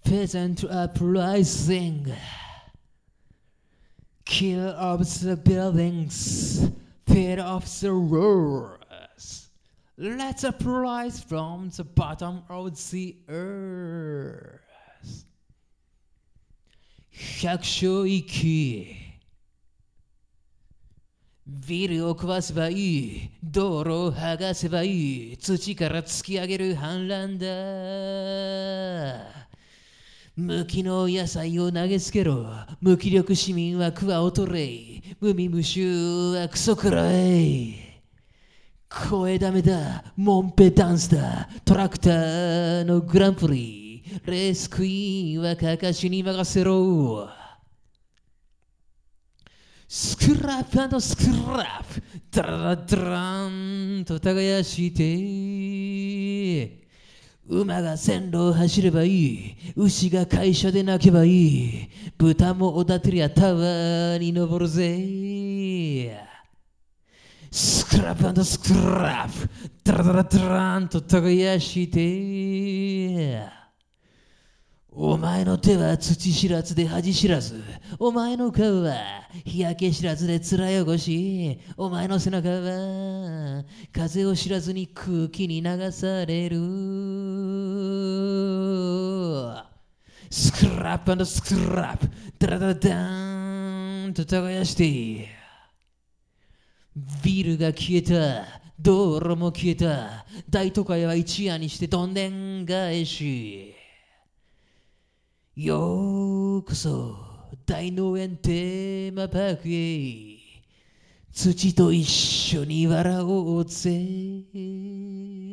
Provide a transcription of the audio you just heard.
peasant uprising, kill of the buildings, fear of the roars. Let's uprise from the bottom of the earth. 百姓一揆、ビルを壊せばいい、道路を剥がせばいい、土から突き上げる反乱だ。無機の野菜を投げつけろ、無気力市民は桑を取れ、無味無臭はクソくらい。声ダメだ、モンペダンスだ、トラクターのグランプリ、レースクイーンはカカシに任せろ。スクラップ&スクラップ、ダラダダランと耕して馬が線路を走ればいい、牛が会社で泣けばいい、豚もおだてりゃタワーに登るぜ。スクラップ&スクラップ、ダラダラダランと耕してお前の手は土知らずで恥知らず、お前の顔は日焼け知らずで面汚し、お前の背中は風を知らずに空気に流される。スクラップ&スクラップ、ダラダラダーンと耕してビルが消えた、道路も消えた、大都会は一夜にしてどんでん返し。ようこそ大農園テーマパークへ、土と一緒に笑おうぜ。